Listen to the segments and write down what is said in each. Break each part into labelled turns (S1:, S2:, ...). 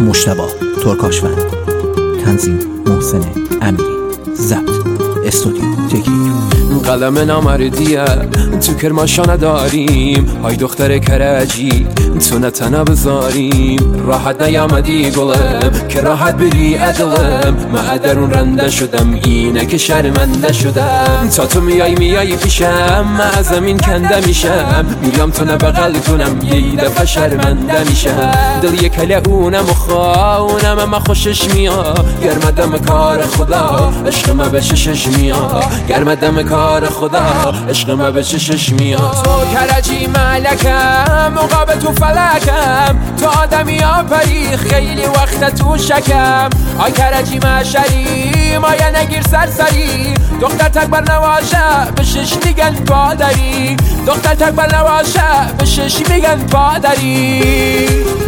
S1: مجتبی ترکاشفند، تنظیم محسن امیری، ضبط استودیو تکنیک.
S2: قلم نامردیه تو کرماشا نداریم، های دختر کرجی تو نتنه بذاریم. راحت نیامدی گلم که راحت بری ادلم، من درون رنده شدم اینه که شرمنده شدم. تا تو میای پیشم من از زمین کنده میشم، میام تو نبغل کنم یه دفعه شرمنده میشم. دل یک کله اونم و خواهونم اما خوشش میاد، گرمدم کار خدا عشق ما به چشش میاد، گرمدم کار خدا عشق ما به چشش میاد. تو کرجی ملکم مقابل تو فلکم، تو آدمی آفری خیلی وقت تو شکم. آی کرجی مشری مایه نگیر سرسری، دختر تکبر نواشه به شش میگن پادری، دختر تکبر نواشه به شش میگن پادری.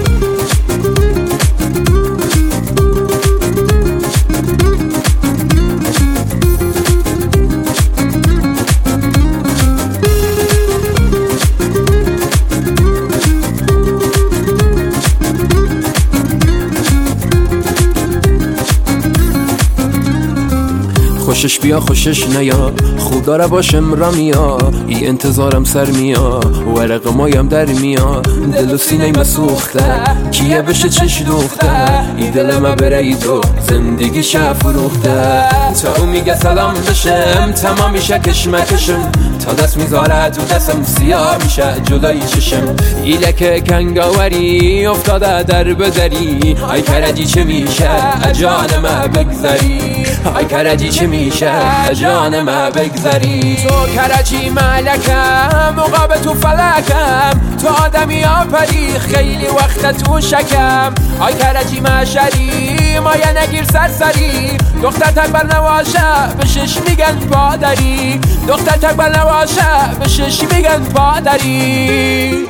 S2: خوشش بیا خوشش نیا، خوب داره باشم را میا، ای انتظارم سر میا، ورق مایم در میا. دل و سینه مسوخته کیه بشه چش دوخته، ای دل ما بره ای تو زندگی شه فروخته. تا او میگه سلام بشم تمام میشه کشمکشم، تا دست میذاره تو دستم سیاه میشه جلوی چشم. ایله که کنگاوری افتاده در بدری، ای کرجی چه میشه جان ما بگذری، ای کرجی چه میشه جان ما بگذری. تو کرجی ملکم مقابل تو فلکم، تو آدمی آفری خیلی وقت تو شکم. ای کرجی مشری مایه نگیر سرسری، دختر تکبر نواشه به شش میگن پادری، دختر تکبر نواشه به شش میگن پادری.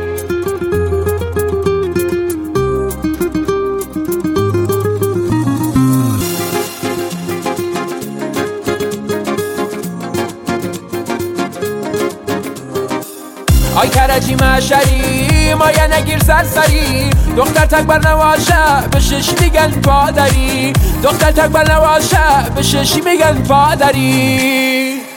S2: آی کرجی مشری مایه نگیر سرسری، دختر تکبر نواشه به شش میگن پادری، دختر تکبر نواشه به شش میگن پادری.